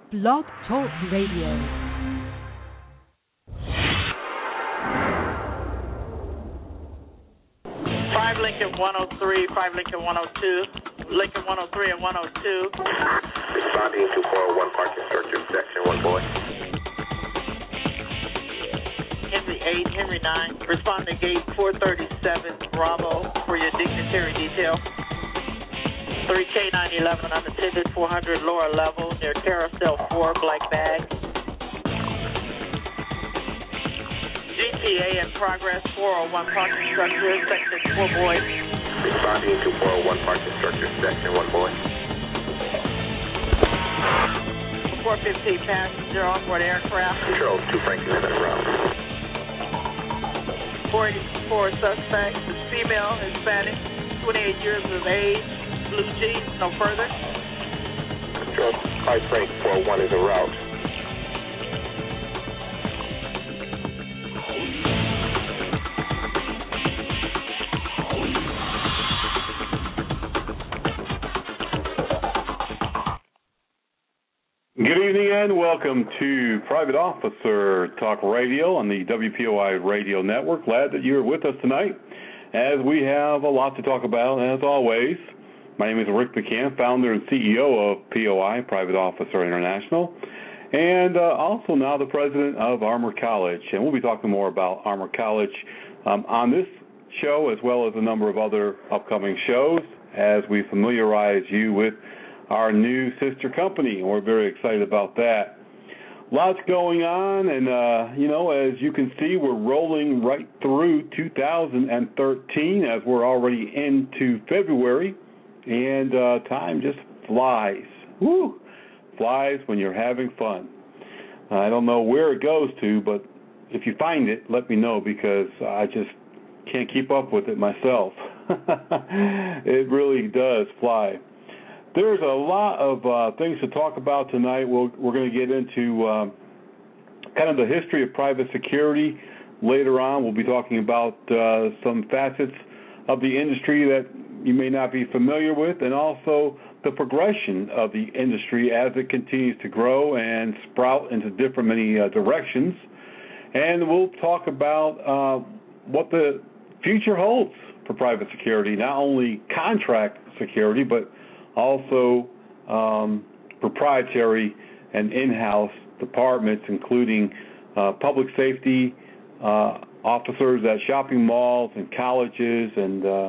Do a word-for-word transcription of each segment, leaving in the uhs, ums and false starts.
Blog Talk Radio. Five Lincoln one oh three, five Lincoln one oh two, Lincoln one oh three and one oh two. Responding to four oh one parking structure, section one boy. Henry eight, Henry nine. Respond to gate four thirty-seven, Bravo, for your dignitary detail. three K nine eleven unattended, four hundred lower level, near Carousel four, black bag. G T A in progress, four oh one parking structure, section four boy. Responding to four oh one parking structure, section one boy. four fifteen passenger onboard aircraft. Control two Franklin in a row. four eighty-four suspect, is female, Hispanic, twenty-eight years of age, blue jeans, no further. Control five Frank four oh one is en route. Good evening and welcome to Private Officer Talk Radio on the W P O I Radio Network. Glad that you're with us tonight as we have a lot to talk about, as always. My name is Rick McCann, founder and C E O of P O I, Private Officer International, and uh, also now the president of Armour College. And we'll be talking more about Armour College um, on this show as well as a number of other upcoming shows as we familiarize you with our new sister company, and we're very excited about that. Lots going on, and, uh, you know, as you can see, we're rolling right through two thousand thirteen as we're already into February, and uh, time just flies. Woo! Flies when you're having fun. I don't know where it goes to, but if you find it, let me know, because I just can't keep up with it myself. It really does fly. There's a lot of uh, things to talk about tonight. We'll, we're going to get into um, kind of the history of private security later on. We'll be talking about uh, some facets of the industry that you may not be familiar with, and also the progression of the industry as it continues to grow and sprout into different many uh, directions. And we'll talk about uh, what the future holds for private security, not only contract security, but also um, proprietary and in-house departments, including uh, public safety uh, officers at shopping malls and colleges, and uh,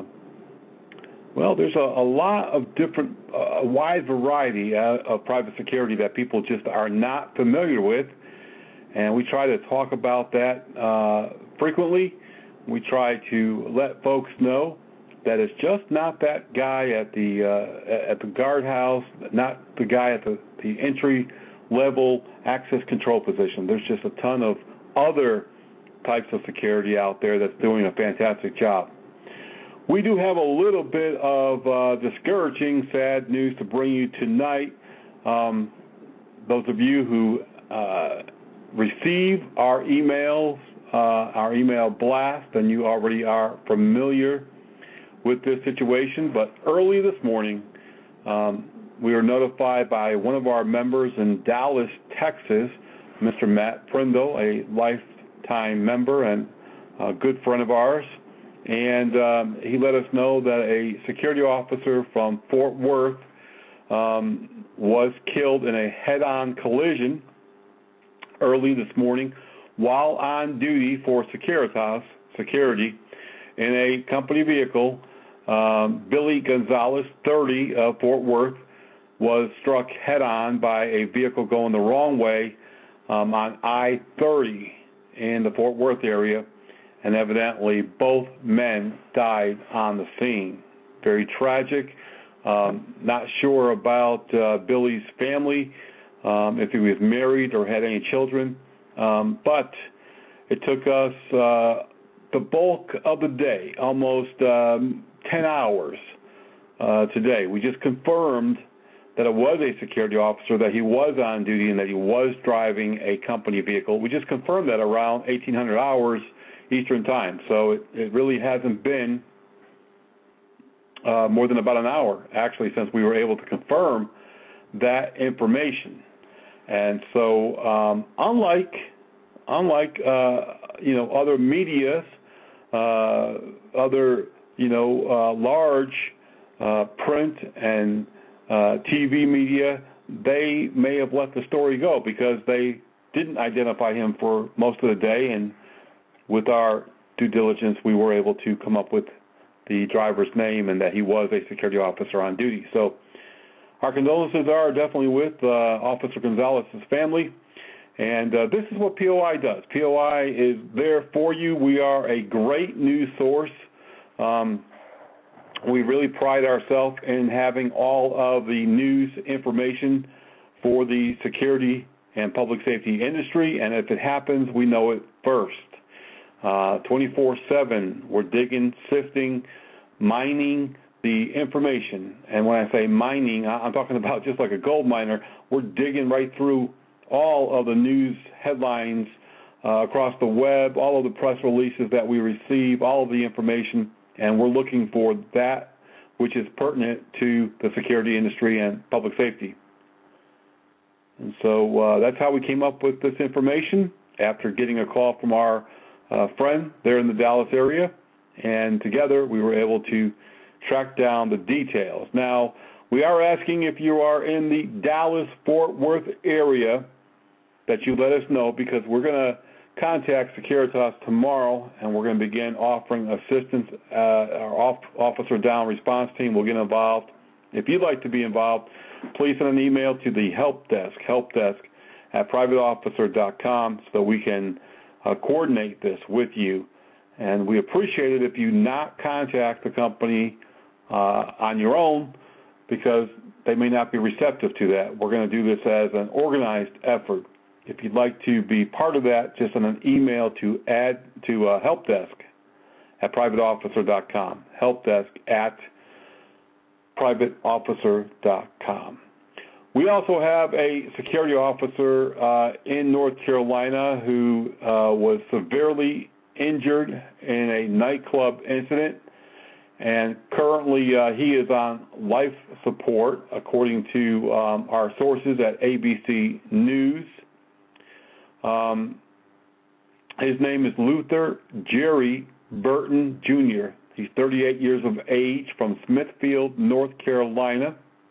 well, there's a, a lot of different, uh, a wide variety of, of private security that people just are not familiar with, and we try to talk about that uh, frequently. We try to let folks know that it's just not that guy at the uh, at the guardhouse, not the guy at the, the entry level access control position. There's just a ton of other types of security out there that's doing a fantastic job. We do have a little bit of uh, discouraging, sad news to bring you tonight. Um, those of you who uh, receive our emails, uh, our email blast, and you already are familiar with this situation, but early this morning, um, we were notified by one of our members in Dallas, Texas, Mister Matt Prindle, a lifetime member and a good friend of ours, and um, he let us know that a security officer from Fort Worth um, was killed in a head-on collision early this morning while on duty for Securitas Security in a company vehicle. Um, Billy Gonzalez, thirty, of Fort Worth, was struck head-on by a vehicle going the wrong way um, on I thirty in the Fort Worth area, and evidently both men died on the scene. Very tragic. Um, not sure about uh, Billy's family, um, if he was married or had any children, um, but it took us uh, the bulk of the day, almost um, ten hours uh, today. We just confirmed that it was a security officer, that he was on duty, and that he was driving a company vehicle. We just confirmed that around eighteen hundred hours Eastern Time. So it, it really hasn't been uh, more than about an hour, actually, since we were able to confirm that information. And so, um, unlike unlike uh, you know other medias, uh, other you know uh, large uh, print and uh, T V media, they may have let the story go because they didn't identify him for most of the day, and with our due diligence, we were able to come up with the driver's name and that he was a security officer on duty. So our condolences are definitely with uh, Officer Gonzalez's family, and uh, this is what P O I does. P O I is there for you. We are a great news source. Um, we really pride ourselves in having all of the news information for the security and public safety industry, and if it happens, we know it first. Uh, twenty-four seven, we're digging, sifting, mining the information. And when I say mining, I'm talking about just like a gold miner. We're digging right through all of the news headlines uh, across the web, all of the press releases that we receive, all of the information, and we're looking for that which is pertinent to the security industry and public safety. And so uh, that's how we came up with this information after getting a call from our uh, friend there in the Dallas area, and together we were able to track down the details. Now, we are asking if you are in the Dallas-Fort Worth area that you let us know, because we're going to contact Securitas tomorrow, and we're going to begin offering assistance. Uh, our off- officer down response team will get involved. If you'd like to be involved, please send an email to the help desk, helpdesk at private officer dot com, so we can uh, coordinate this with you. And we appreciate it if you not contact the company uh, on your own, because they may not be receptive to that. We're going to do this as an organized effort. If you'd like to be part of that, just send an email to add to uh, helpdesk at private officer dot com, helpdesk at private officer dot com. We also have a security officer uh, in North Carolina who uh, was severely injured in a nightclub incident, and currently uh, he is on life support, according to um, our sources at A B C News. Um, his name is Luther Jerry Burton, Junior He's thirty-eight years of age, from Smithfield, North Carolina.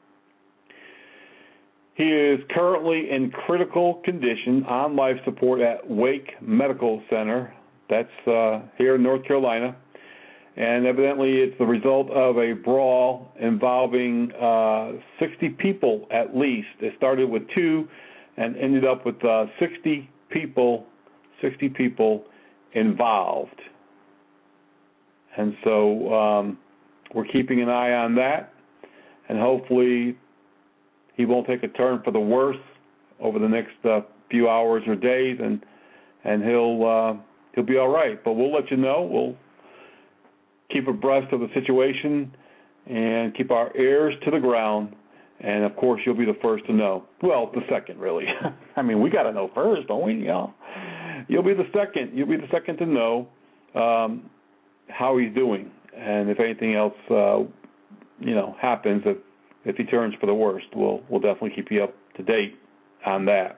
He is currently in critical condition on life support at Wake Medical Center. That's uh, here in North Carolina. And evidently it's the result of a brawl involving uh, sixty people at least. It started with two and ended up with uh, sixty people, sixty people involved. And so um, we're keeping an eye on that, and hopefully he won't take a turn for the worse over the next uh, few hours or days, and and he'll uh, he'll be all right. But we'll let you know. We'll keep abreast of the situation and keep our ears to the ground. And of course, you'll be the first to know. Well, the second, really. I mean, we got to know first, don't we? You know? You'll be the second. You'll be the second to know um, how he's doing, and if anything else, uh, you know, happens, if if he turns for the worst, we'll we'll definitely keep you up to date on that.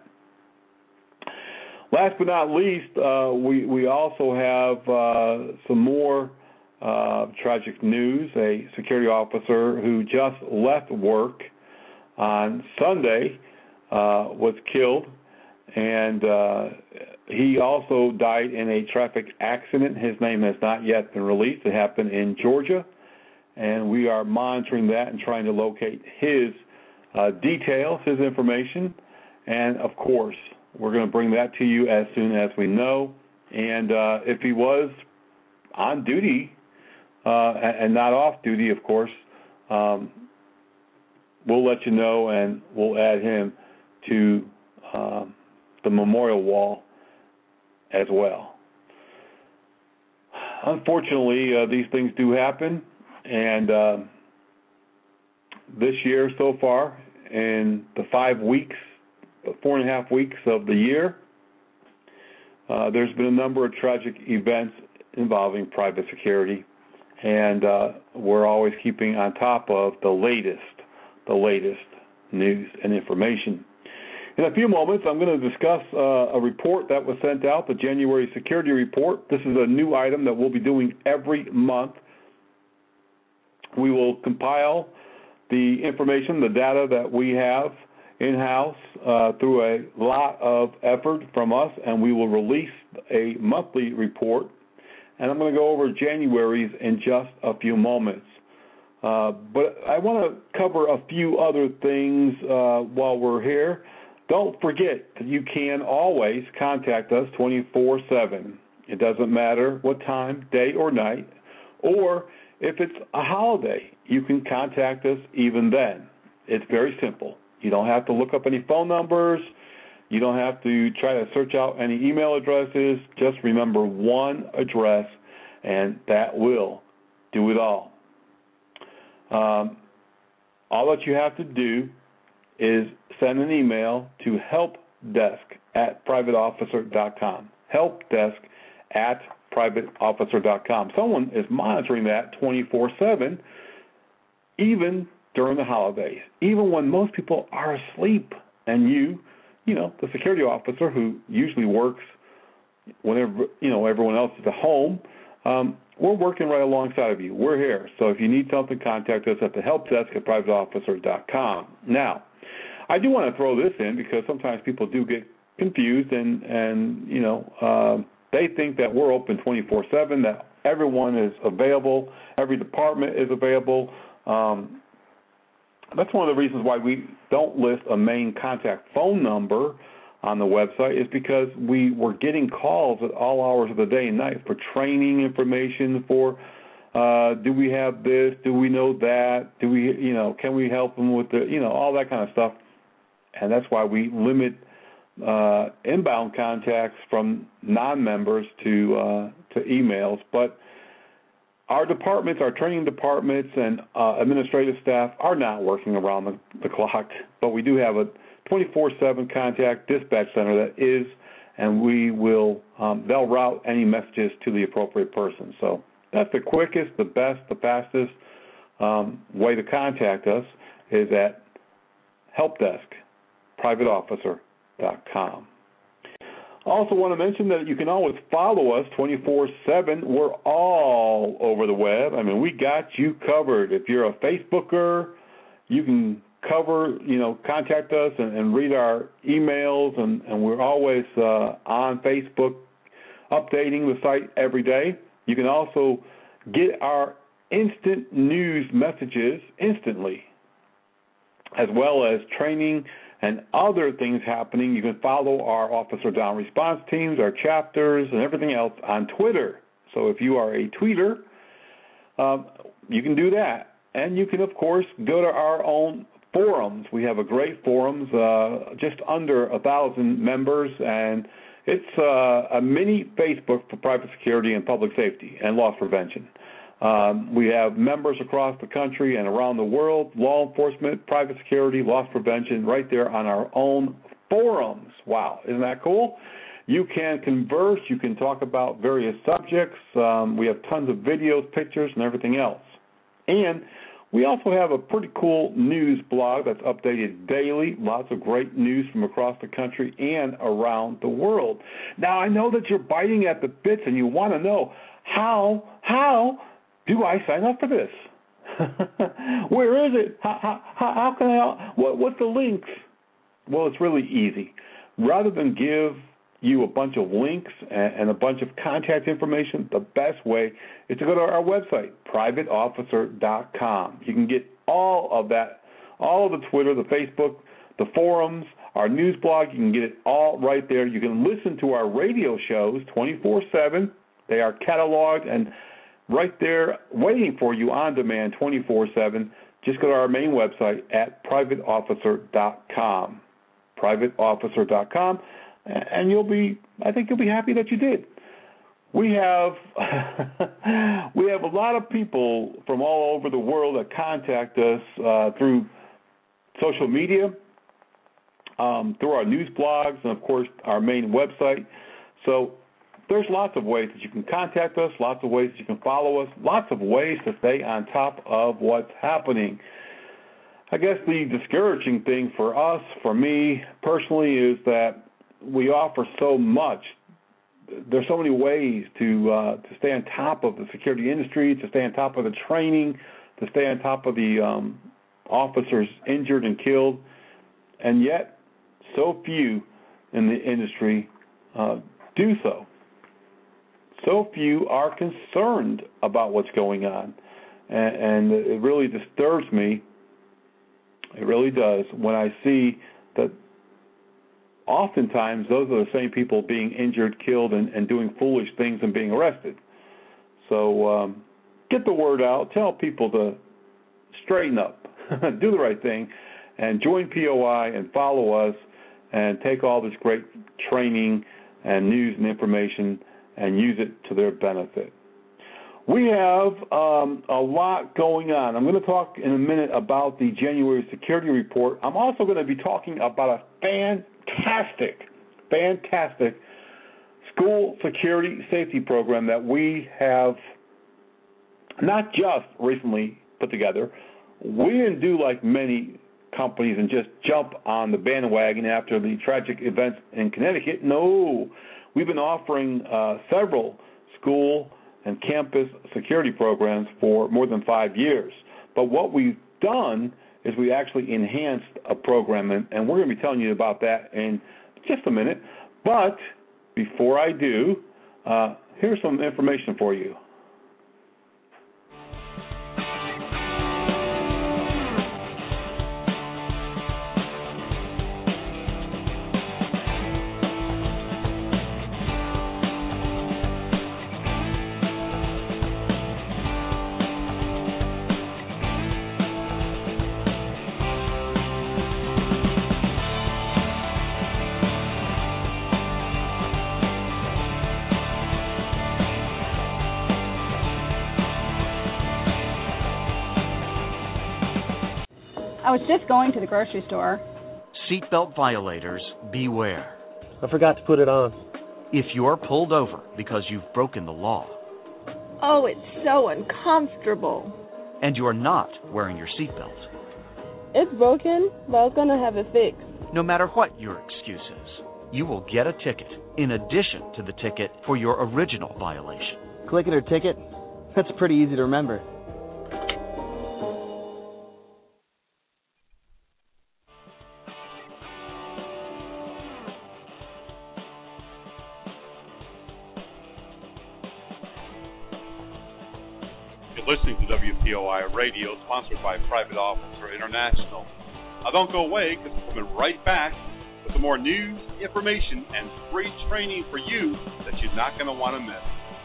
Last but not least, uh, we we also have uh, some more uh, tragic news. A security officer who just left work on Sunday uh, was killed, and uh, he also died in a traffic accident. His name has not yet been released. It happened in Georgia, and we are monitoring that and trying to locate his uh, details, his information. And, of course, we're going to bring that to you as soon as we know. And uh, if he was on duty uh, and not off duty, of course, um, we'll let you know, and we'll add him to uh, the memorial wall as well. Unfortunately, uh, these things do happen, and uh, this year so far, in the five weeks, four and a half weeks of the year, uh, there's been a number of tragic events involving private security, and uh, we're always keeping on top of the latest, the latest news and information. In a few moments, I'm going to discuss uh, a report that was sent out, the January Security Report. This is a new item that we'll be doing every month. We will compile the information, the data that we have in-house uh, through a lot of effort from us, and we will release a monthly report. And I'm going to go over January's in just a few moments. Uh, but I want to cover a few other things uh, while we're here. Don't forget that you can always contact us twenty-four seven. It doesn't matter what time, day or night, or if it's a holiday, you can contact us even then. It's very simple. You don't have to look up any phone numbers. You don't have to try to search out any email addresses. Just remember one address, and that will do it all. Um, all that you have to do is send an email to helpdesk at private officer dot com. Helpdesk at private officer dot com. Someone is monitoring that twenty-four seven, even during the holidays, even when most people are asleep, and you, you know, the security officer who usually works whenever, you know, everyone else is at home, um, we're working right alongside of you. We're here. So if you need something, contact us at the helpdesk at private officer dot com. Now, I do want to throw this in because sometimes people do get confused and, and you know, uh, they think that we're open twenty-four seven, that everyone is available, every department is available. Um, that's one of the reasons why we don't list a main contact phone number on the website, is because we were getting calls at all hours of the day and night for training information, for uh, do we have this, do we know that, do we, you know, can we help them with the, you know, all that kind of stuff. And that's why we limit uh, inbound contacts from non-members to uh, to emails. But our departments, our training departments and uh, administrative staff are not working around the, the clock, but we do have a twenty-four seven contact dispatch center that is, and we will, um, they'll route any messages to the appropriate person. So that's the quickest, the best, the fastest um, way to contact us is at helpdesk private officer dot com. I also want to mention that you can always follow us twenty-four seven. We're all over the web. I mean, we got you covered. If you're a Facebooker, you can cover, you know, contact us and, and read our emails, and, and we're always uh, on Facebook updating the site every day. You can also get our instant news messages instantly, as well as training and other things happening. You can follow our Officer Down response teams, our chapters, and everything else on Twitter. So if you are a tweeter, um, you can do that. And you can, of course, go to our own forums. We have a great forums, uh, just under a thousand members, and it's uh, a mini Facebook for private security and public safety and loss prevention. Um, we have members across the country and around the world, law enforcement, private security, loss prevention, right there on our own forums. Wow, isn't that cool? You can converse. You can talk about various subjects. Um, we have tons of videos, pictures, and everything else. And we also have a pretty cool news blog that's updated daily, lots of great news from across the country and around the world. Now, I know that you're biting at the bits and you want to know, how, how do I sign up for this? Where is it? How, how, how can I, what, what's the links? Well, it's really easy. Rather than give you a bunch of links and a bunch of contact information, the best way is to go to our website, private officer dot com. You can get all of that, all of the Twitter, the Facebook, the forums, our news blog. You can get it all right there. You can listen to our radio shows twenty-four seven. They are cataloged and right there waiting for you on demand twenty-four seven. Just go to our main website at private officer dot com, private officer dot com. And you'll be, I think you'll be happy that you did. We have, we have a lot of people from all over the world that contact us uh, through social media, um, through our news blogs, and of course our main website. So there's lots of ways that you can contact us, lots of ways that you can follow us, lots of ways to stay on top of what's happening. I guess the discouraging thing for us, for me personally, is that we offer so much. There's so many ways to uh, to stay on top of the security industry, to stay on top of the training, to stay on top of the um, officers injured and killed, and yet so few in the industry uh, do so. So few are concerned about what's going on, and, and it really disturbs me. It really does when I see that oftentimes those are the same people being injured, killed, and, and doing foolish things and being arrested. So um, get the word out. Tell people to straighten up, do the right thing, and join P O I and follow us and take all this great training and news and information and use it to their benefit. We have um, a lot going on. I'm going to talk in a minute about the January security report. I'm also going to be talking about a fantastic, fantastic school security safety program that we have not just recently put together. We didn't do like many companies and just jump on the bandwagon after the tragic events in Connecticut. No, we've been offering uh, several school and campus security programs for more than five years. But what we've done is we actually enhanced a program, and, and we're going to be telling you about that in just a minute. But before I do, uh, here's some information for you. I was just going to the grocery store. Seatbelt violators, beware. I forgot to put it on. If you're pulled over because you've broken the law. Oh, it's so uncomfortable. And you're not wearing your seatbelt. It's broken, but I was going to have it fixed. No matter what your excuse is, you will get a ticket in addition to the ticket for your original violation. Click it or ticket? That's pretty easy to remember. Listening to W P O I Radio, sponsored by Private Officer International. Now don't go away, because we're coming right back with some more news, information, and free training for you that you're not going to want to miss.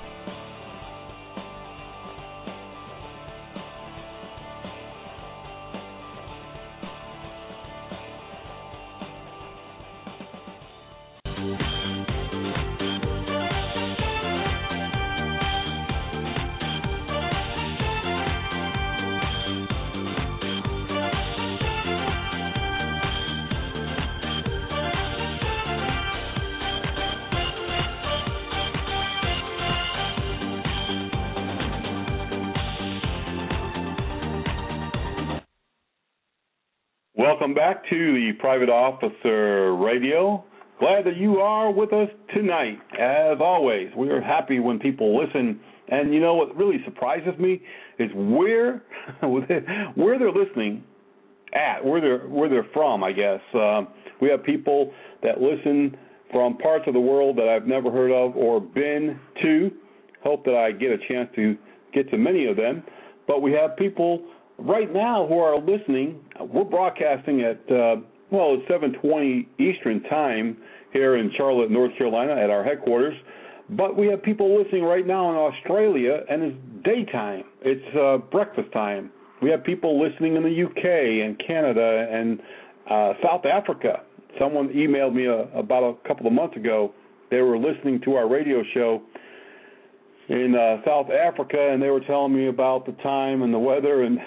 Welcome back to the Private Officer Radio. Glad that you are with us tonight. As always, we are happy when people listen. And you know what really surprises me is where where they're listening at, where they're where they're from. I guess uh, we have people that listen from parts of the world that I've never heard of or been to. Hope that I get a chance to get to many of them. But we have people right now who are listening. We're broadcasting at, uh, well, it's seven twenty Eastern Time here in Charlotte, North Carolina at our headquarters. But we have people listening right now in Australia, and it's daytime. It's uh, breakfast time. We have people listening in the U K and Canada and uh, South Africa. Someone emailed me a, about a couple of months ago. They were listening to our radio show in uh, South Africa, and they were telling me about the time and the weather, and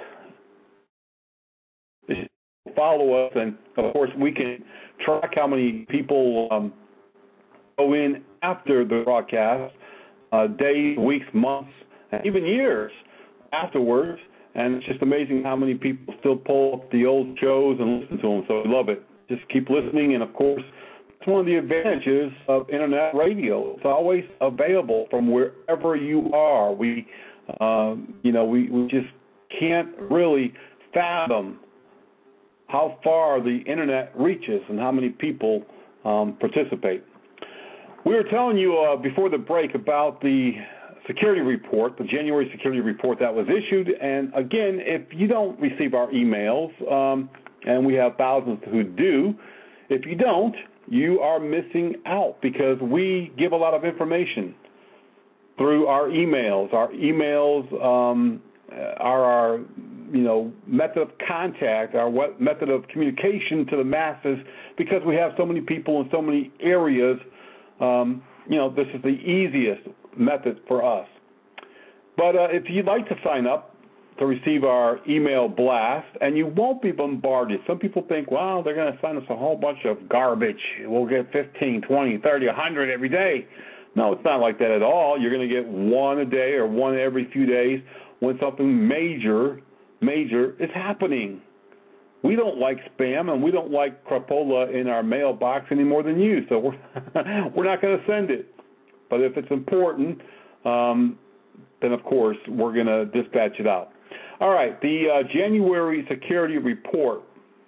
follow us, and of course we can track how many people um, go in after the broadcast, uh, days, weeks, months, and even years afterwards, And it's just amazing how many people still pull up the old shows and listen to them. So I love it. Just keep listening. And, of course, it's one of the advantages of Internet radio. It's always available from wherever you are. We, um, you know, we, we just can't really fathom how far the Internet reaches and how many people um, participate. We were telling you uh, before the break about the security report, the January security report that was issued. And, again, if you don't receive our emails, um, and we have thousands who do, if you don't, you are missing out because we give a lot of information through our emails. Our emails um, are our, you know, method of contact, our what method of communication to the masses because we have so many people in so many areas. Um, you know, this is the easiest method for us. But uh, if you'd like to sign up to receive our email blast, and you won't be bombarded. Some people think, wow, they're going to send us a whole bunch of garbage. We'll get fifteen, twenty, thirty, one hundred every day. No, it's not like that at all. You're going to get one a day or one every few days when something major, major is happening. We don't like spam, and we don't like crapola in our mailbox any more than you, so we're, we're not going to send it. But if it's important, um, then, of course, we're going to dispatch it out. All right, the uh, January security report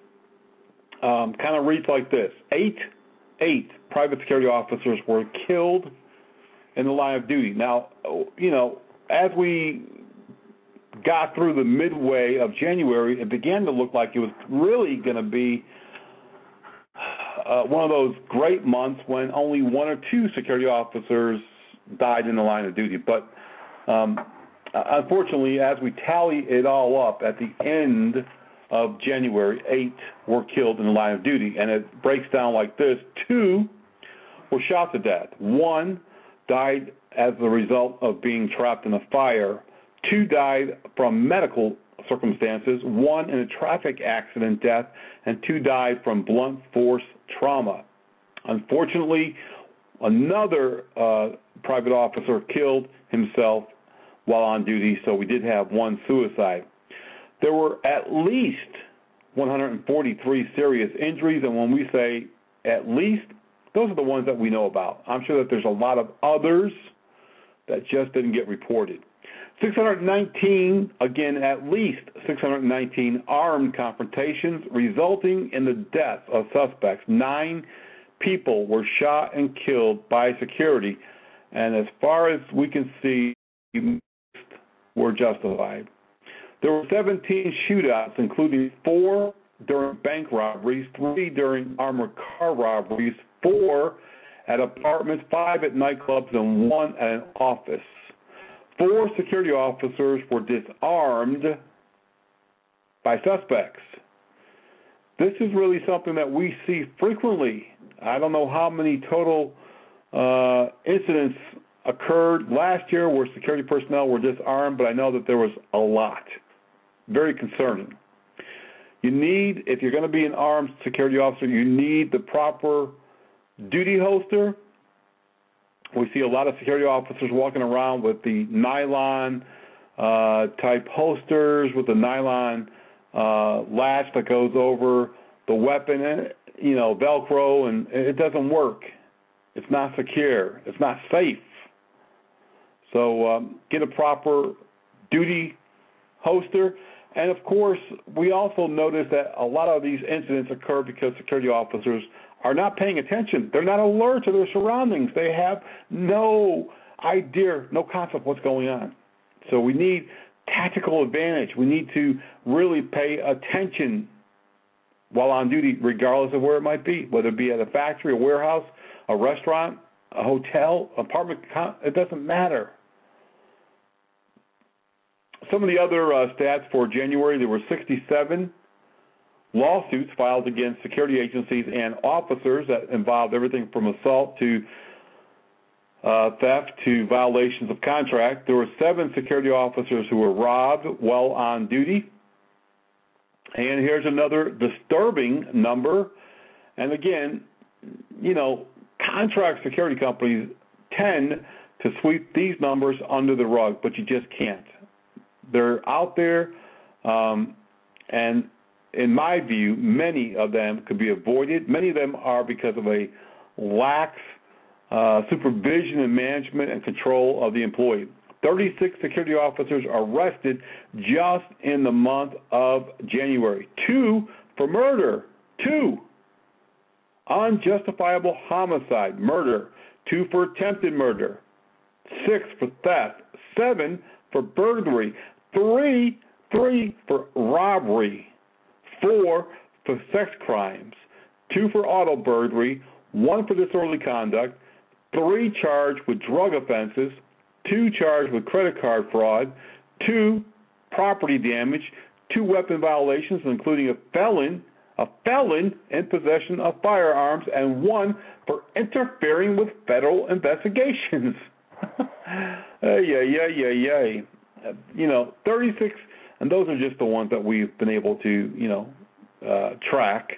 um, kind of reads like this. Eight, eight private security officers were killed in the line of duty. Now, you know, as we got through the midway of January, it began to look like it was really going to be uh, one of those great months when only one or two security officers died in the line of duty. But um, unfortunately, as we tally it all up, at the end of January, eight were killed in the line of duty. And it breaks down like this. Two were shot to death. One died as a result of being trapped in a fire. Two died from medical circumstances, one in a traffic accident death, and two died from blunt force trauma. Unfortunately, another uh, private officer killed himself while on duty, so we did have one suicide. There were at least one hundred forty-three serious injuries, and when we say at least, those are the ones that we know about. I'm sure that there's a lot of others that just didn't get reported. six hundred nineteen, again, at least six hundred nineteen armed confrontations resulting in the death of suspects. Nine people were shot and killed by security, and as far as we can see, most were justified. There were seventeen shootouts, including four during bank robberies, three during armored car robberies, four at apartments, five at nightclubs, and one at an office. Four security officers were disarmed by suspects. This is really something that we see frequently. I don't know how many total uh, incidents occurred last year where security personnel were disarmed, but I know that there was a lot. Very concerning. You need, if you're going to be an armed security officer, you need the proper duty holster. We see a lot of security officers walking around with the nylon uh, type holsters with the nylon uh, latch that goes over the weapon, and, you know, Velcro, and it doesn't work. It's not secure. It's not safe. So um, get a proper duty holster. And, of course, we also notice that a lot of these incidents occur because security officers are not paying attention. They're not alert to their surroundings. They have no idea, no concept of what's going on. So we need tactical advantage. We need to really pay attention while on duty, regardless of where it might be, whether it be at a factory, a warehouse, a restaurant, a hotel, apartment. It doesn't matter. Some of the other uh, stats for January, there were sixty-seven lawsuits filed against security agencies and officers that involved everything from assault to uh, theft to violations of contract. There were seven security officers who were robbed while on duty. And here's another disturbing number. And again, you know, contract security companies tend to sweep these numbers under the rug, but you just can't. They're out there Um, and in my view, many of them could be avoided. Many of them are because of a lax uh, supervision and management and control of the employee. thirty-six security officers arrested just in the month of January. Two for murder. Two. Unjustifiable homicide, murder. Two for attempted murder. Six for theft. Seven for burglary. Three, three for robbery. Four for sex crimes. Two for auto burglary. One for disorderly conduct. Three charged with drug offenses. Two charged with credit card fraud. Two property damage. Two weapon violations, including a felon, a felon in possession of firearms, and one for interfering with federal investigations. yeah, yeah, yeah, yeah. You know, thirty-six, and those are just the ones that we've been able to, you know, uh, track.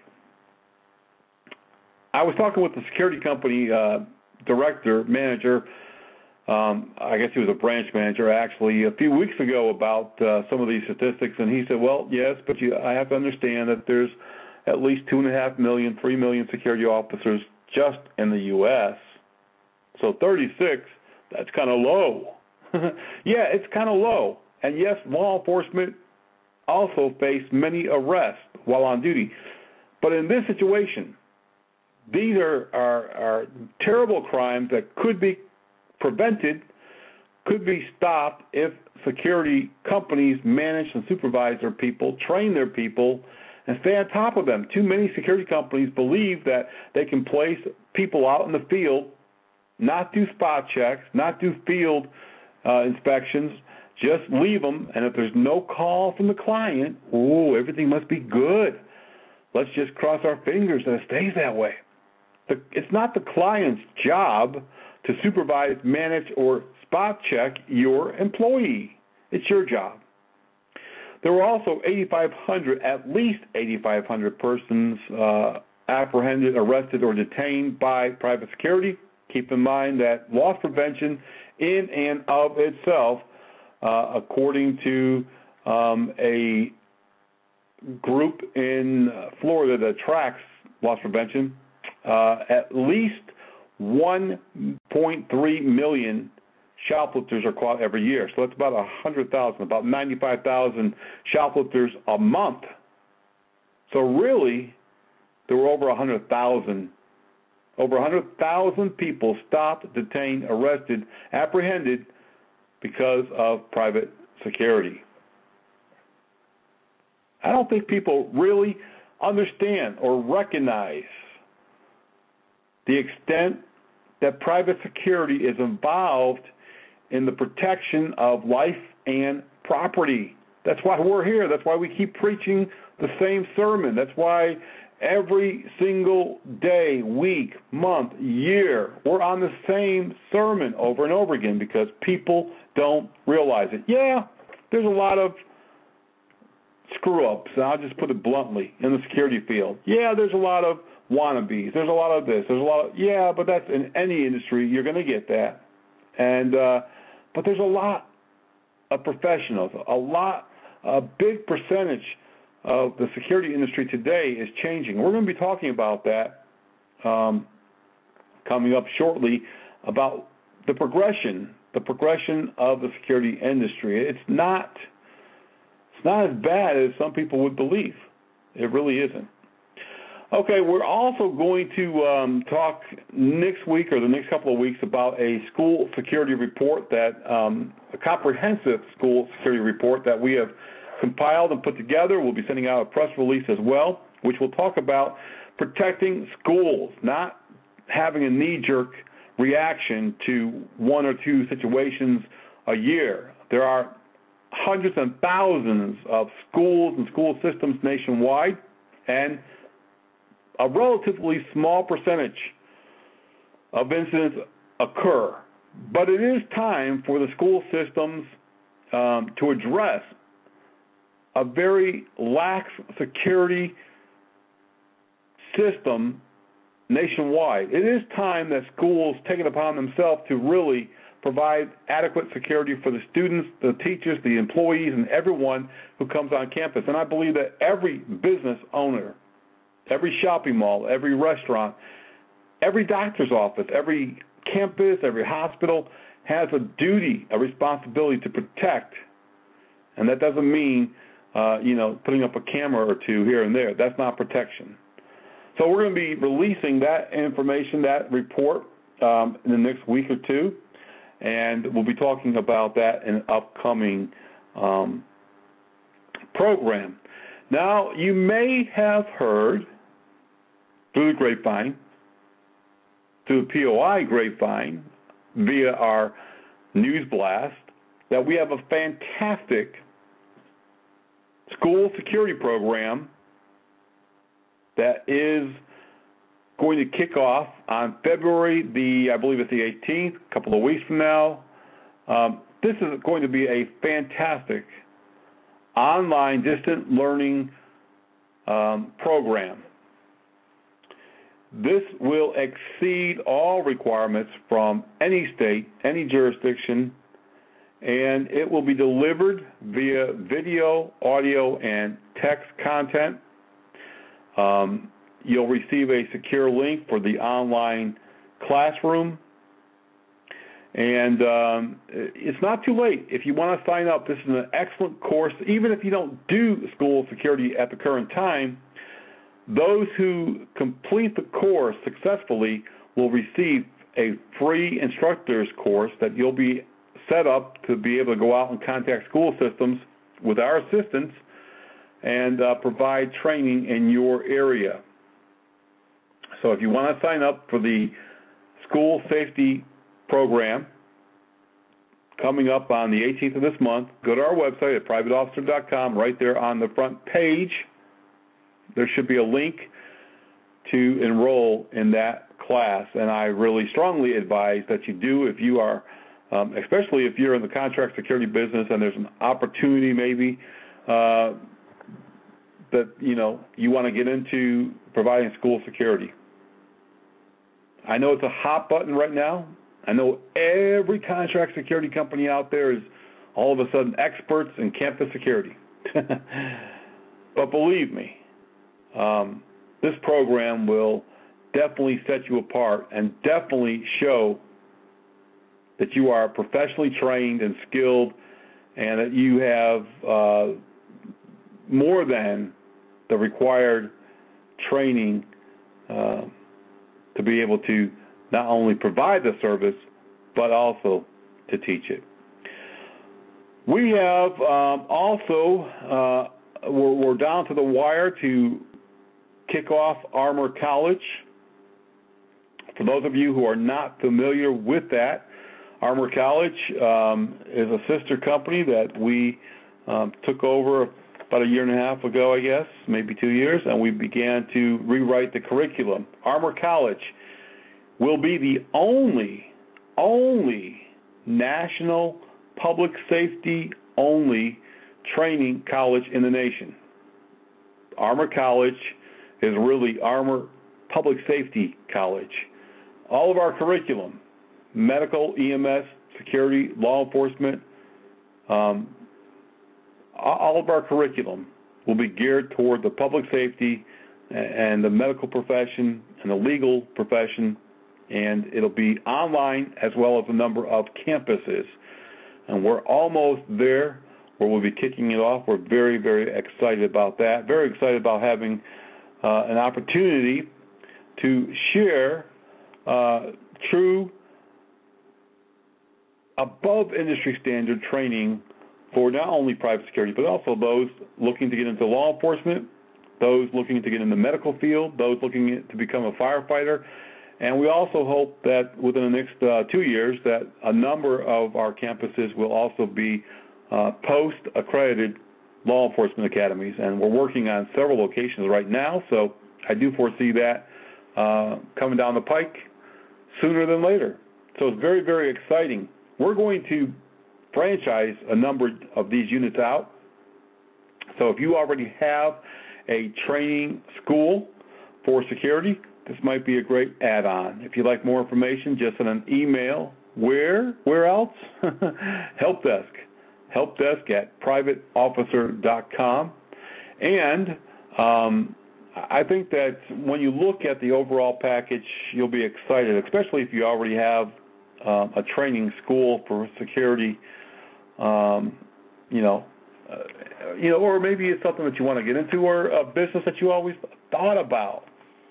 I was talking with the security company uh, director, manager, um, I guess he was a branch manager actually, a few weeks ago about uh, some of these statistics, and he said, well, yes, but you, I have to understand that there's at least two and a half million, three million security officers just in the U S So thirty-six, that's kind of low. Yeah, it's kind of low. And yes, law enforcement also face many arrests while on duty. But in this situation, these are, are, are terrible crimes that could be prevented, could be stopped if security companies manage and supervise their people, train their people, and stay on top of them. Too many security companies believe that they can place people out in the field, not do spot checks, not do field uh, inspections, just leave them, and if there's no call from the client, oh, everything must be good. Let's just cross our fingers that it stays that way. The, it's not the client's job to supervise, manage, or spot check your employee. It's your job. There were also eighty-five hundred, at least eighty-five hundred persons uh, apprehended, arrested, or detained by private security. Keep in mind that loss prevention in and of itself, uh, according to um, a group in Florida that tracks loss prevention, uh, at least one point three million shoplifters are caught every year. So that's about one hundred thousand, about ninety-five thousand shoplifters a month. So really, there were over one hundred thousand. Over one hundred thousand people stopped, detained, arrested, apprehended because of private security. I don't think people really understand or recognize the extent that private security is involved in the protection of life and property. That's why we're here. That's why we keep preaching the same sermon. That's why every single day, week, month, year, we're on the same sermon over and over again because people don't realize it. Yeah, there's a lot of screw-ups, and I'll just put it bluntly, in the security field. Yeah, there's a lot of wannabes. There's a lot of this. There's a lot of, yeah, but that's in any industry. You're going to get that. And uh, but there's a lot of professionals, a lot, a big percentage of the security industry today is changing. We're going to be talking about that um, coming up shortly, about the progression, the progression of the security industry. It's not, it's not as bad as some people would believe. It really isn't. Okay, we're also going to um, talk next week or the next couple of weeks about a school security report, that um, a comprehensive school security report that we have compiled and put together. We'll be sending out a press release as well, which will talk about protecting schools, not having a knee-jerk reaction to one or two situations a year. There are hundreds and thousands of schools and school systems nationwide, and a relatively small percentage of incidents occur. But it is time for the school systems um, to address a very lax security system nationwide. It is time that schools take it upon themselves to really provide adequate security for the students, the teachers, the employees, and everyone who comes on campus. And I believe that every business owner, every shopping mall, every restaurant, every doctor's office, every campus, every hospital has a duty, a responsibility to protect. And that doesn't mean, uh, you know, putting up a camera or two here and there. That's not protection. So we're going to be releasing that information, that report, um, in the next week or two. And we'll be talking about that in an upcoming um, program. Now, you may have heard through the grapevine, through the P O I grapevine, via our news blast, that we have a fantastic school security program that is going to kick off on February the, I believe it's the eighteenth, a couple of weeks from now. Um, this is going to be a fantastic online distant learning um, program. This will exceed all requirements from any state, any jurisdiction, and it will be delivered via video, audio, and text content. Um, you'll receive a secure link for the online classroom. And um, it's not too late. If you want to sign up, this is an excellent course. Even if you don't do school security at the current time, those who complete the course successfully will receive a free instructor's course that you'll be set up to be able to go out and contact school systems with our assistance and uh, provide training in your area. So if you want to sign up for the school safety program coming up on the eighteenth of this month, go to our website at private officer dot com. Right there on the front page, there should be a link to enroll in that class, and I really strongly advise that you do if you are, um, especially if you're in the contract security business and there's an opportunity maybe uh, that, you know, you want to get into providing school security. I know it's a hot button right now. I know every contract security company out there is all of a sudden experts in campus security. But believe me, um, this program will definitely set you apart and definitely show that you are professionally trained and skilled and that you have uh, more than the required training uh, to be able to not only provide the service, but also to teach it. We have um, also, uh, we're, we're down to the wire to kick off Armor College. For those of you who are not familiar with that, Armor College um, is a sister company that we um, took over about a year and a half ago, I guess, maybe two years, and we began to rewrite the curriculum. Armor College will be the only, only national public safety only training college in the nation. Armor College is really Armor Public Safety College. All of our curriculum, medical, E M S, security, law enforcement, um, all of our curriculum will be geared toward the public safety and the medical profession and the legal profession, and it'll be online as well as a number of campuses. And we're almost there where we'll be kicking it off. We're very, very excited about that, very excited about having uh, an opportunity to share uh, true above industry standard training for not only private security, but also those looking to get into law enforcement, those looking to get in the medical field, those looking to become a firefighter. And we also hope that within the next uh, two years that a number of our campuses will also be uh, post-accredited law enforcement academies. And we're working on several locations right now, so I do foresee that uh, coming down the pike sooner than later. So it's very, very exciting. We're going to franchise a number of these units out. So if you already have a training school for security, this might be a great add-on. If you'd like more information, just send an email where? Where else? Help Desk. Help Desk at private officer dot com. And um, I think that when you look at the overall package, you'll be excited, especially if you already have um, a training school for security, um, you know, uh, you know, or maybe it's something that you want to get into, or a business that you always thought about.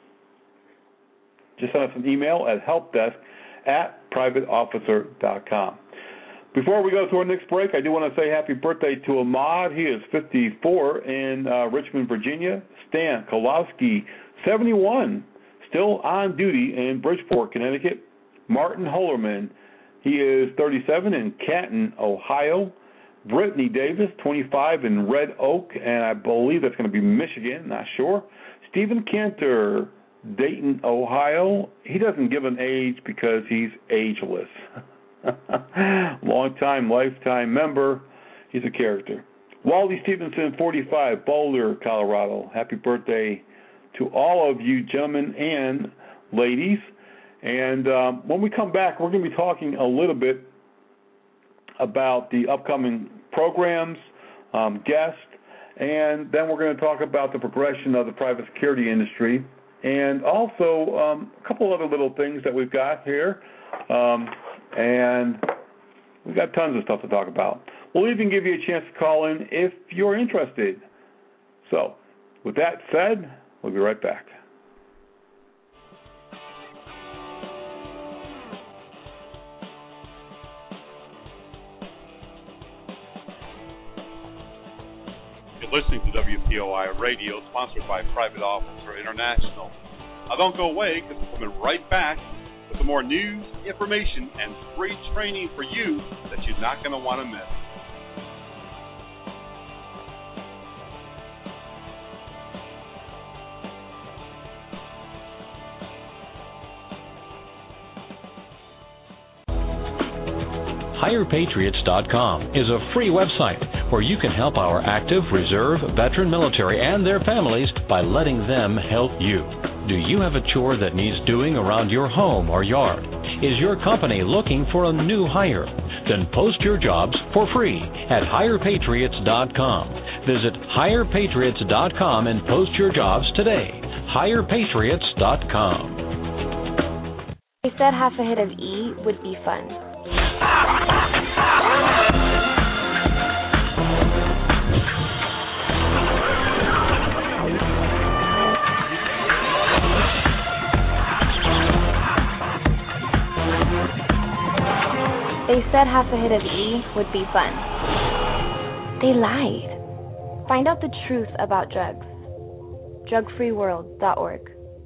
Just send us an email at helpdesk at private officer dot com. Before we go to our next break, I do want to say happy birthday to Ahmad. He is fifty-four in uh, Richmond, Virginia. Stan Kowalski, seventy-one, still on duty in Bridgeport, Connecticut. Martin Hollerman, he is thirty-seven in Canton, Ohio. Brittany Davis, twenty-five in Red Oak, and I believe that's going to be Michigan, not sure. Stephen Cantor, Dayton, Ohio. He doesn't give an age because he's ageless. Long-time, lifetime member. He's a character. Wally Stevenson, forty-five, Boulder, Colorado. Happy birthday to all of you gentlemen and ladies. And um, when we come back, we're going to be talking a little bit about the upcoming programs, um, guests, and then we're going to talk about the progression of the private security industry, and also um, a couple other little things that we've got here. Um, and we've got tons of stuff to talk about. We'll even give you a chance to call in if you're interested. So, with that said, we'll be right back. You're listening to W P O I Radio, sponsored by Private Officer International. Now don't go away, because we're coming right back with some more news, information, and free training for you that you're not going to want to miss. hire patriots dot com is a free website where you can help our active, reserve, veteran military and their families by letting them help you. Do you have a chore that needs doing around your home or yard? Is your company looking for a new hire? Then post your jobs for free at hire patriots dot com. Visit hire patriots dot com and post your jobs today. hire patriots dot com. They said half a hit of E would be fun. They said half a hit of E would be fun. They lied. Find out the truth about drugs. drug free world dot org.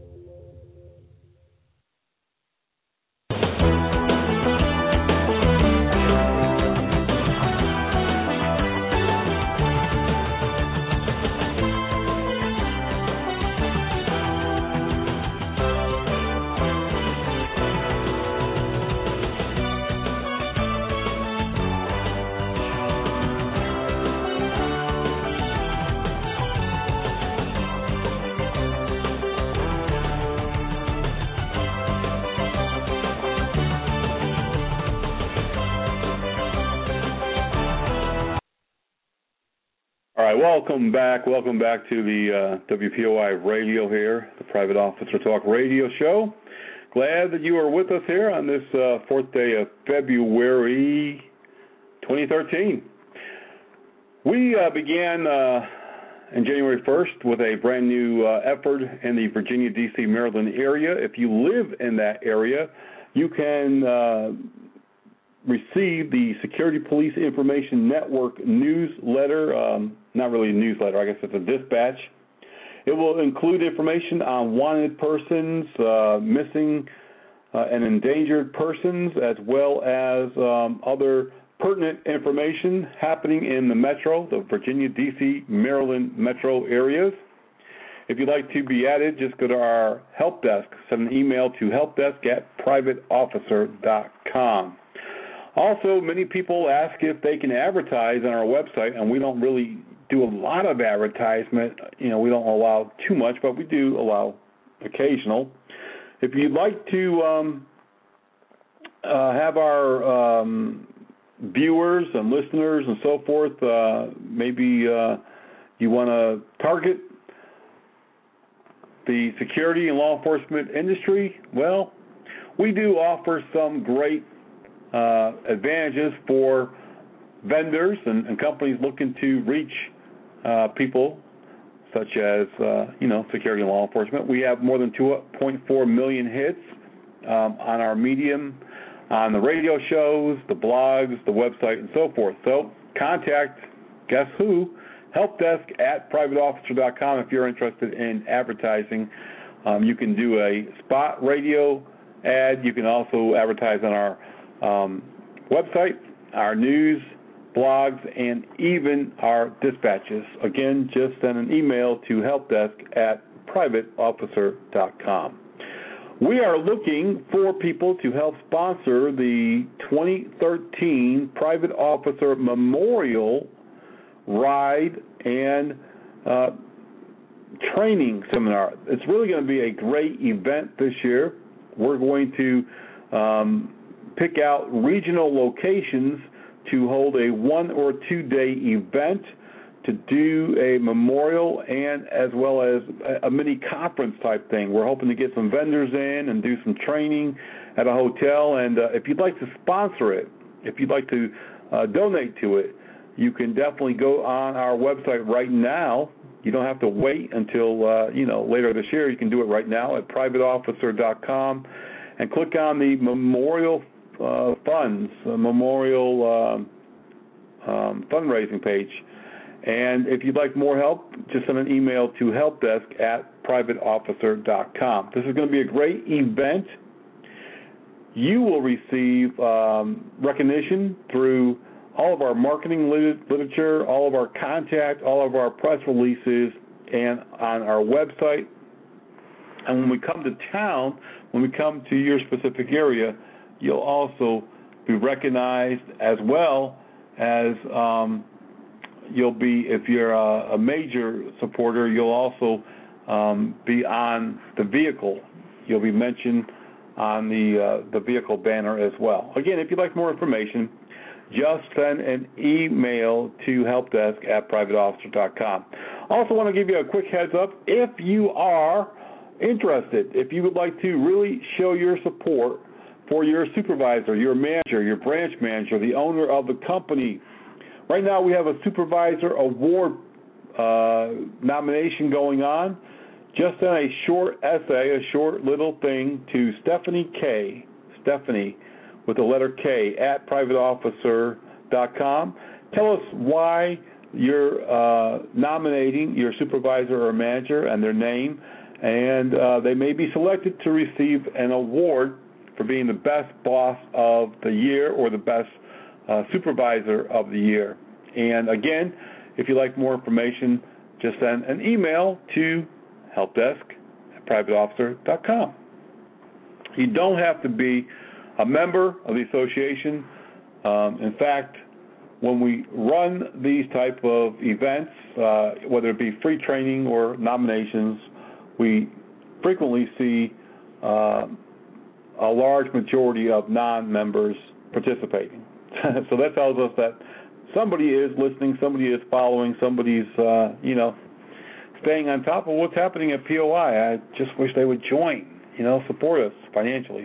All right, welcome back. Welcome back to the uh, W P O I Radio here, the Private Officer Talk Radio Show. Glad that you are with us here on this uh, fourth day of February twenty thirteen. We uh, began uh, on January first with a brand new uh, effort in the Virginia, D C, Maryland area. If you live in that area, you can uh, receive the Security Police Information Network newsletter. Um, not really a newsletter, I guess it's a dispatch. It will include information on wanted persons, uh, missing uh, and endangered persons, as well as um, other pertinent information happening in the metro, the Virginia, D C, Maryland metro areas. If you'd like to be added, just go to our help desk. Send an email to helpdesk at private officer dot com. Also, many people ask if they can advertise on our website, and we don't really do a lot of advertisement. You know, we don't allow too much, but we do allow occasional. If you'd like to um, uh, have our um, viewers and listeners and so forth, uh, maybe uh, you want to target the security and law enforcement industry, well, we do offer some great uh, advantages for vendors and, and companies looking to reach uh, people such as, uh, you know, security and law enforcement. We have more than two point four million hits um, on our medium, on the radio shows, the blogs, the website, and so forth. So contact, guess who? Helpdesk at private officer dot com if you're interested in advertising. Um, you can do a spot radio ad. You can also advertise on our um, website, our news, blogs, and even our dispatches. Again, just send an email to helpdesk at private officer dot com. We are looking for people to help sponsor the twenty thirteen Private Officer Memorial Ride and uh, Training Seminar. It's really going to be a great event this year. We're going to um, pick out regional locations to hold a one or two day event to do a memorial and as well as a mini conference type thing. We're hoping to get some vendors in and do some training at a hotel. And uh, if you'd like to sponsor it, if you'd like to uh, donate to it, you can definitely go on our website right now. You don't have to wait until uh, you know later this year. You can do it right now at private officer dot com and click on the memorial uh, funds, uh, memorial uh, um, fundraising page. And if you'd like more help, just send an email to helpdesk at private officer dot com. This is going to be a great event. You will receive um, recognition through all of our marketing literature, all of our contact, all of our press releases, and on our website. And when we come to town, when we come to your specific area, you'll also be recognized as well as um, you'll be, if you're a, a major supporter, you'll also um, be on the vehicle. You'll be mentioned on the uh, the vehicle banner as well. Again, if you'd like more information, just send an email to helpdesk at private officer dot com. Also want to give you a quick heads up. If you are interested, if you would like to really show your support for your supervisor, your manager, your branch manager, the owner of the company, right now we have a supervisor award uh, nomination going on. Just send a short essay, a short little thing to Stephanie K. Stephanie with the letter K at private officer dot com. Tell us why you're uh, nominating your supervisor or manager and their name, and uh, they may be selected to receive an award for being the best boss of the year or the best uh, supervisor of the year. And again, if you'd like more information, just send an email to helpdesk at private officer dot com. You don't have to be a member of the association. Um, in fact, when we run these type of events, uh, whether it be free training or nominations, we frequently see uh, a large majority of non-members participating. So that tells us that somebody is listening, somebody is following, somebody's, uh, you know, staying on top of what's happening at P O I. I just wish they would join, you know, support us financially.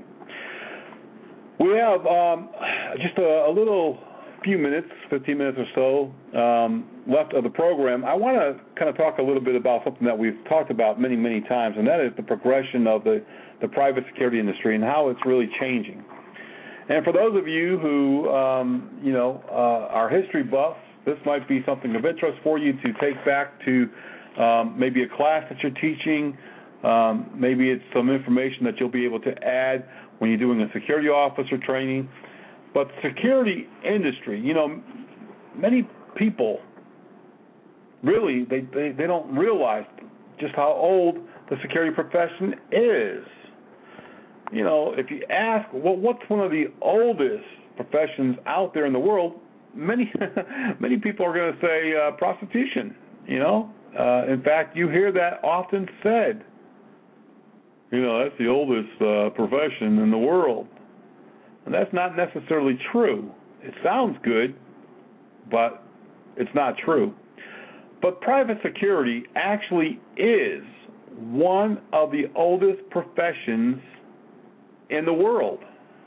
We have um, just a, a little few minutes, fifteen minutes or so um, left of the program. I want to kind of talk a little bit about something that we've talked about many, many times, and that is the progression of the, the private security industry and how it's really changing. And for those of you who, um, you know, uh, are history buffs, this might be something of interest for you to take back to um, maybe a class that you're teaching. Um, maybe it's some information that you'll be able to add when you're doing a security officer training. But the security industry, you know, many people really, they, they, they don't realize just how old the security profession is. You know, if you ask, well, what's one of the oldest professions out there in the world, many many people are going to say uh, prostitution, you know. Uh, in fact, you hear that often said. You know, that's the oldest uh, profession in the world. And that's not necessarily true. It sounds good, but it's not true. But private security actually is one of the oldest professions in the world.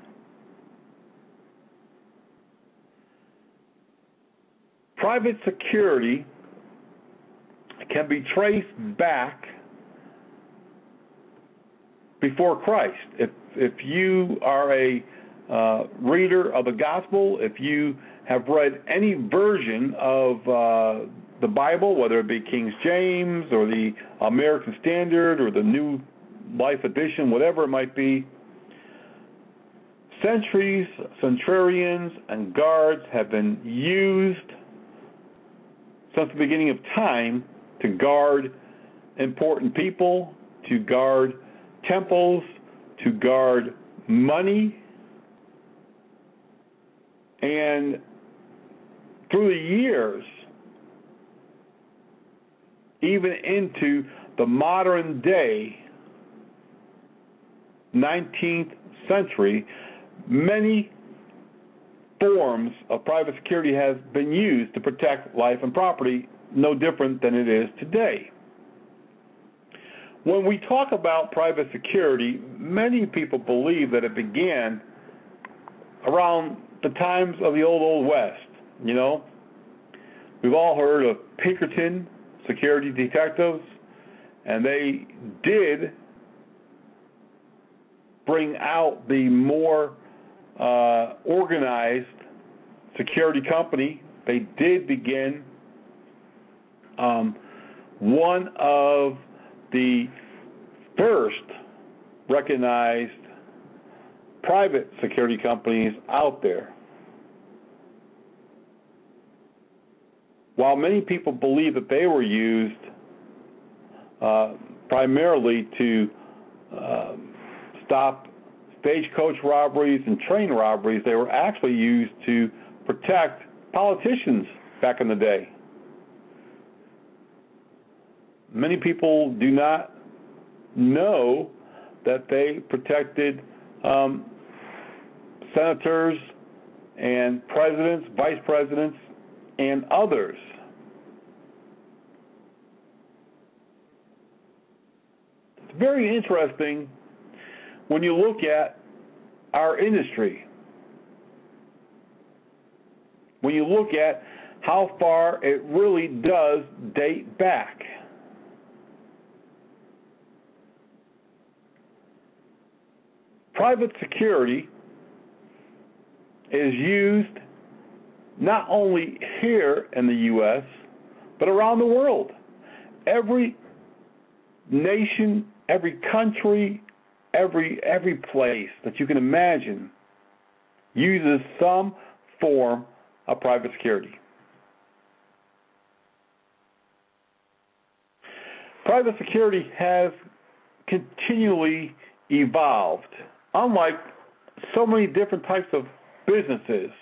Private security can be traced back before Christ. If if you are a uh, reader of the gospel, if you have read any version of uh, the Bible, whether it be King James or the American Standard or the New Life Edition, whatever it might be, sentries, centurions, and guards have been used since the beginning of time to guard important people, to guard temples, to guard money. And through the years, even into the modern day nineteenth century, many forms of private security has been used to protect life and property, no different than it is today. When we talk about private security, many people believe that it began around the times of the old, old West. You know, we've all heard of Pinkerton security detectives, and they did bring out the more uh, organized security company. They did begin um, one of the first recognized private security companies out there. While many people believe that they were used uh, primarily to uh, stop stagecoach robberies and train robberies, they were actually used to protect politicians back in the day. Many people do not know that they protected um, senators and presidents, vice presidents, and others. It's very interesting when you look at our industry, when you look at how far it really does date back. Private security is used not only here in the U S, but around the world. Every nation, every country, every every place that you can imagine uses some form of private security. Private security has continually evolved, unlike so many different types of businesses.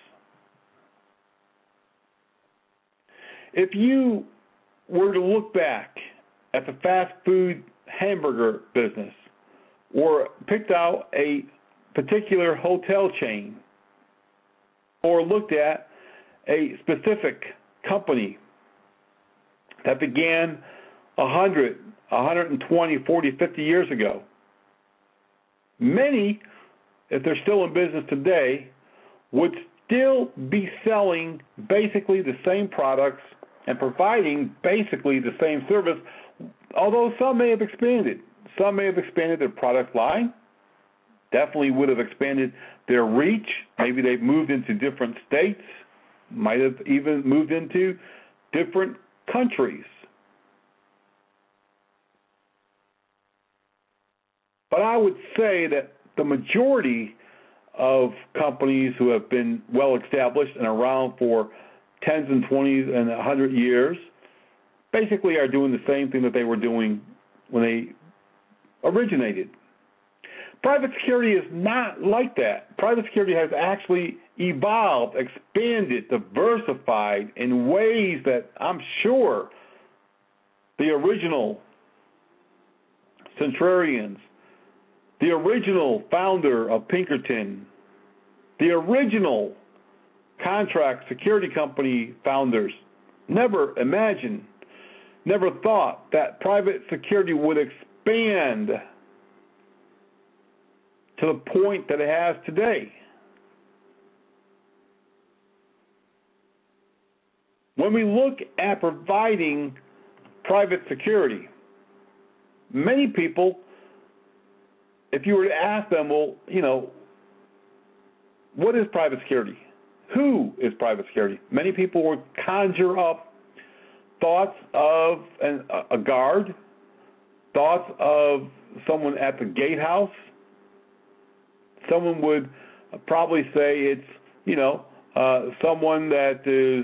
If you were to look back at the fast food hamburger business, or picked out a particular hotel chain, or looked at a specific company that began one hundred, one hundred twenty, forty, fifty years ago, many, if they're still in business today, would still be selling basically the same products and providing basically the same service, although some may have expanded. Some may have expanded their product line, definitely would have expanded their reach. Maybe they've moved into different states, might have even moved into different countries. But I would say that the majority of companies who have been well established and around for tens and twenties and a hundred years basically are doing the same thing that they were doing when they originated. Private security is not like that. Private security has actually evolved, expanded, diversified in ways that I'm sure the original centurions, the original founder of Pinkerton, The original contract security company founders never imagined, never thought that private security would expand to the point that it has today. When we look at providing private security, many people, if you were to ask them, well, you know, what is private security? Who is private security? Many people would conjure up thoughts of an, a guard, thoughts of someone at the gatehouse. Someone would probably say it's, you know, uh, someone that is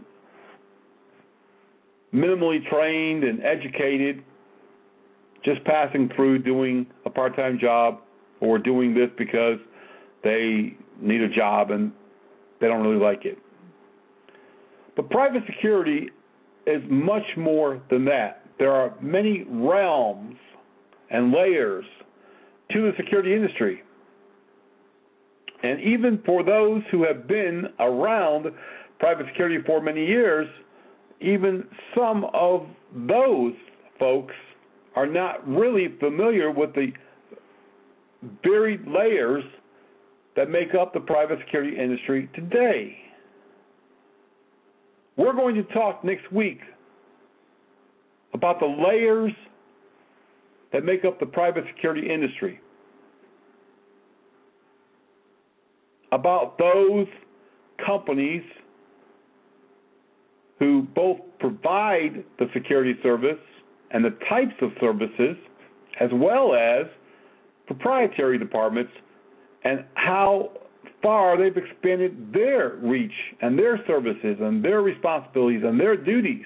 minimally trained and educated, just passing through doing a part-time job or doing this because they need a job and they don't really like it. But private security is much more than that. There are many realms and layers to the security industry. And even for those who have been around private security for many years, even some of those folks are not really familiar with the varied layers that make up the private security industry today. We're going to talk next week about the layers that make up the private security industry, about those companies who both provide the security service and the types of services, as well as proprietary departments, and how far they've expanded their reach and their services and their responsibilities and their duties.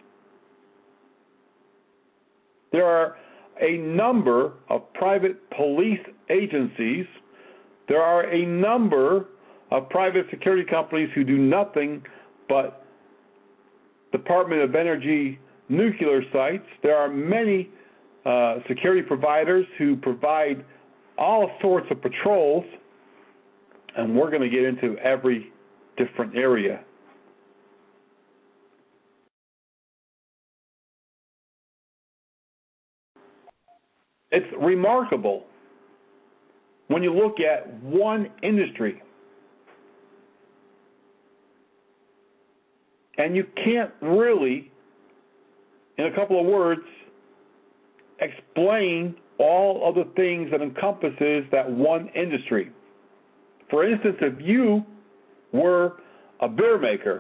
There are a number of private police agencies. There are a number of private security companies who do nothing but Department of Energy nuclear sites. There are many uh, security providers who provide all sorts of patrols, and we're going to get into every different area. It's remarkable when you look at one industry, and you can't really, in a couple of words, explain all of the things that encompasses that one industry. For instance, if you were a beer maker,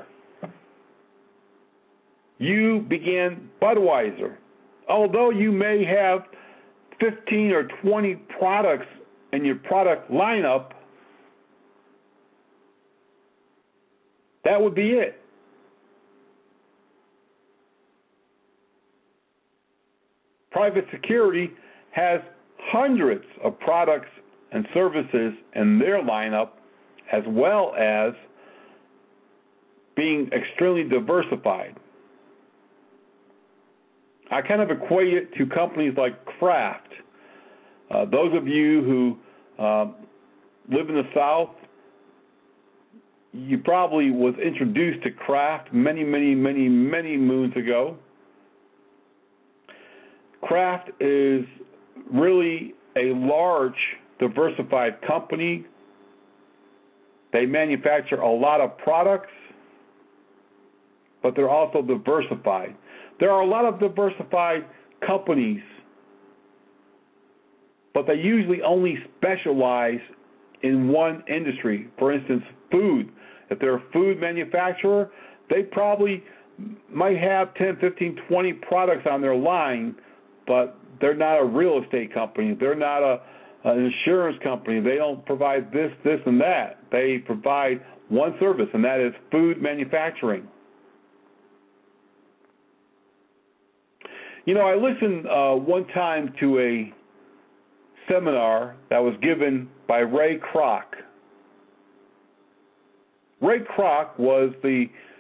you began Budweiser, although you may have fifteen or twenty products in your product lineup, that would be it. Private security has hundreds of products and services in their lineup, as well as being extremely diversified. I kind of equate it to companies like Kraft. Uh, those of you who uh, live in the South, you probably was introduced to Kraft many, many, many, many moons ago. Kraft is really a large, diversified company. They manufacture a lot of products, but they're also diversified. There are a lot of diversified companies, but they usually only specialize in one industry. For instance, food. If they're a food manufacturer, they probably might have ten, fifteen, twenty products on their line, but they're not a real estate company. They're not a, an insurance company. They don't provide this, this, and that. They provide one service, and that is food manufacturing. You know, I listened uh, one time to a seminar that was given by Ray Kroc. Ray Kroc was the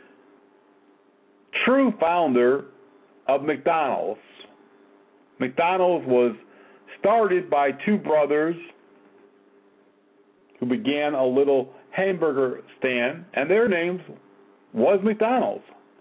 true founder of McDonald's. McDonald's was started by two brothers who began a little hamburger stand, and their names was McDonald's.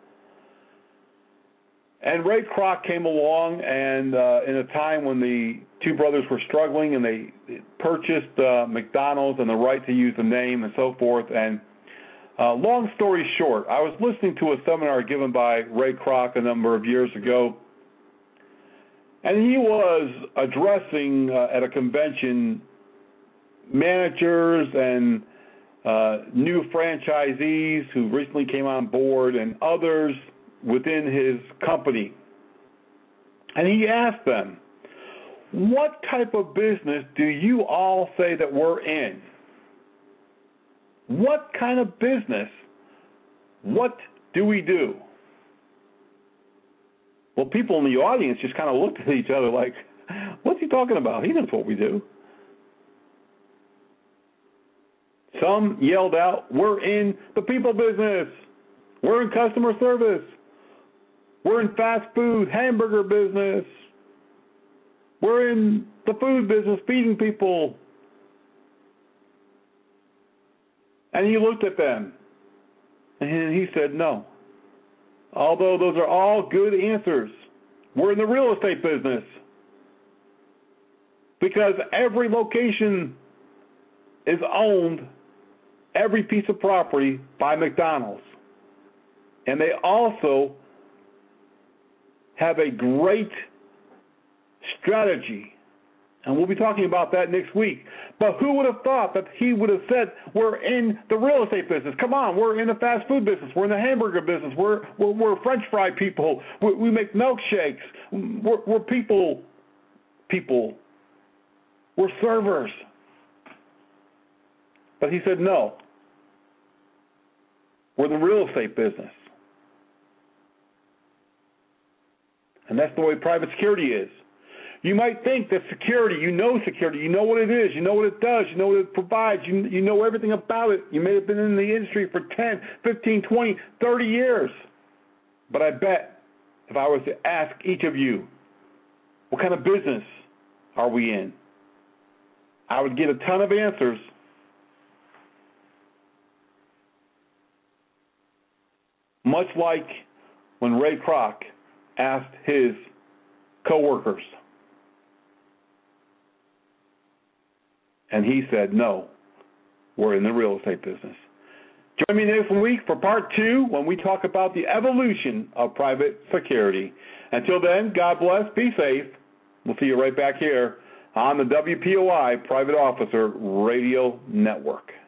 And Ray Kroc came along, and uh, in a time when the two brothers were struggling, and they purchased uh, McDonald's and the right to use the name and so forth. And uh, long story short, I was listening to a seminar given by Ray Kroc a number of years ago, and he was addressing uh, at a convention managers and uh, new franchisees who recently came on board and others within his company. And he asked them, what type of business do you all say that we're in? What kind of business? What do we do? Well, people in the audience just kind of looked at each other like, what's he talking about? He knows what we do. Some yelled out, we're in the people business. We're in customer service. We're in fast food, hamburger business. We're in the food business, feeding people. And he looked at them, and he said, no. Although those are all good answers, we're in the real estate business. Because every location is owned, every piece of property, by McDonald's. And they also have a great strategy, and we'll be talking about that next week. But who would have thought that he would have said, we're in the real estate business? Come on, we're in the fast food business. We're in the hamburger business. We're we're, we're French fry people. We, we make milkshakes. We're, we're people. People. We're servers. But he said, no. We're the real estate business. And that's the way private security is. You might think that security, you know security, you know what it is, you know what it does, you know what it provides, you, you know everything about it. You may have been in the industry for ten, fifteen, twenty, thirty years. But I bet if I was to ask each of you, what kind of business are we in? I would get a ton of answers. Much like when Ray Kroc asked his co-workers. And he said, no, we're in the real estate business. Join me next week for part two when we talk about the evolution of private security. Until then, God bless, be safe. We'll see you right back here on the W P O I Private Officer Radio Network.